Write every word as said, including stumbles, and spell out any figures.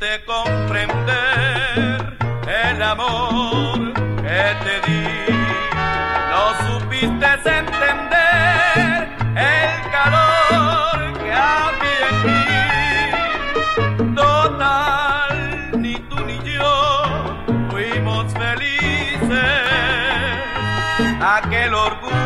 supiste comprender el amor que te di, no supiste entender el calor que había en mí. Total, ni tú ni yo fuimos felices, aquel orgullo